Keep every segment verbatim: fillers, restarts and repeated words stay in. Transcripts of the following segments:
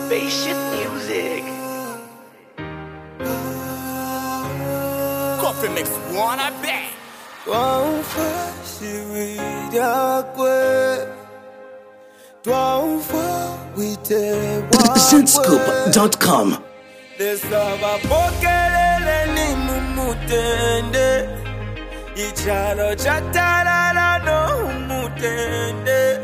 Spaceship music. Coffee mix one, I bet. Toi Zentscoop dot com. Desaba pokelele ni mumutende Ichalo chatarara no mumutende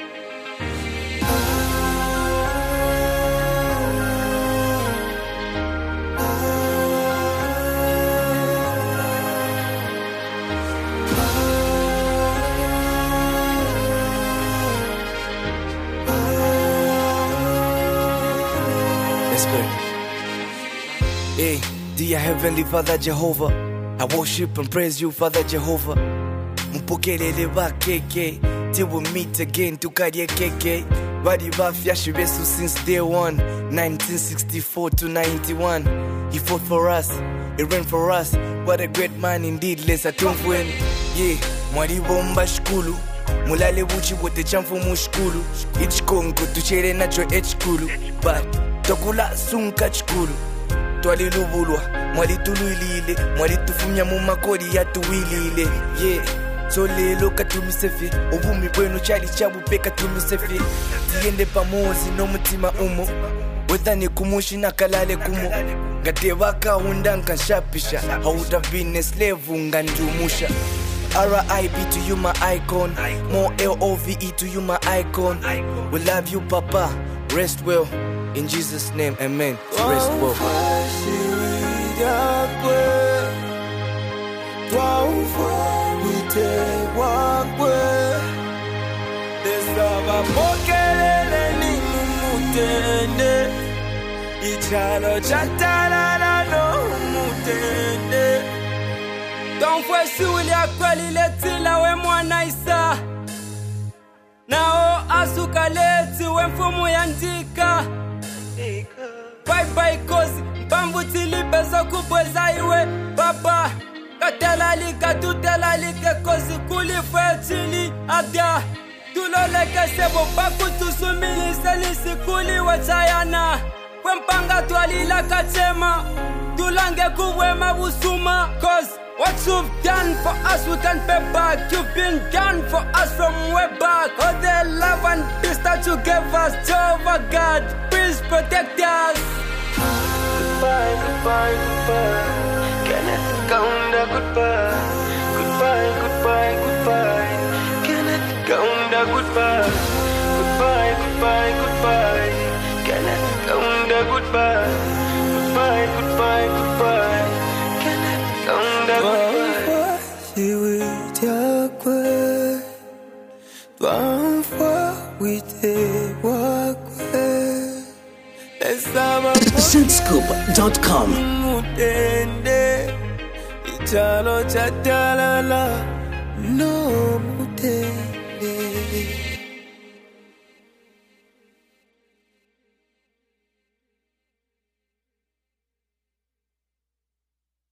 Let's go. Hey, dear Heavenly Father Jehovah, I worship and praise you, Father Jehovah. Mupokelele ba keke, till we meet again to carry keke. Badi ba fiashi besu since day one, nineteen sixty-four to ninety-one. He fought for us, he ran for us. What a great man indeed, lesa tumfuen. Yeah, mwari bomba shkulu. Mulale buchi wote chamfu mushkulu. Ichikongo tuchere nacho echkulu. But tokula sunka chkulu. Twali lubulwa, mwali tuluilile. Mwali tufumya mumakodi ya tuwilile. Yeah, so lelo katumisefi. Ubumi bwenu chali chabu peka tumisefi. Tiende pamozi no mutima umo. Wedhani kumushi na kalale kumo. Gate waka undanka shapisha. I would have been a slave unganjumusha. R I P to you my icon. More L O V E to you my icon. We love you Papa, rest well. In Jesus' name, amen. Rest well. Don't fuesi ulia kweli letila we mwana isa Nao asuka leti we mfumu yandika Bye bye kozi Mbambu tilibezo kubweza iwe Baba Katela lika tutela like kozi Kulifwe chili adia Tuloleke sebo baku tusumili Selisi kuli wachayana Kwempanga tualila kachema Tulange kuwe mabusuma Cause what you've done for us, we can pay back. You've been done for us from way back. All the love and peace that you gave us, Jehovah God, please protect us. Goodbye, goodbye, goodbye. Kenneth Kaunda, goodbye. Goodbye, goodbye, goodbye. Kenneth Kaunda, goodbye. Goodbye, goodbye, goodbye. Kenneth Kaunda, goodbye. Goodbye, goodbye, goodbye. Kenneth Kaunda, goodbye. Zentscoop dot com. Ichalo chatalala no mutende.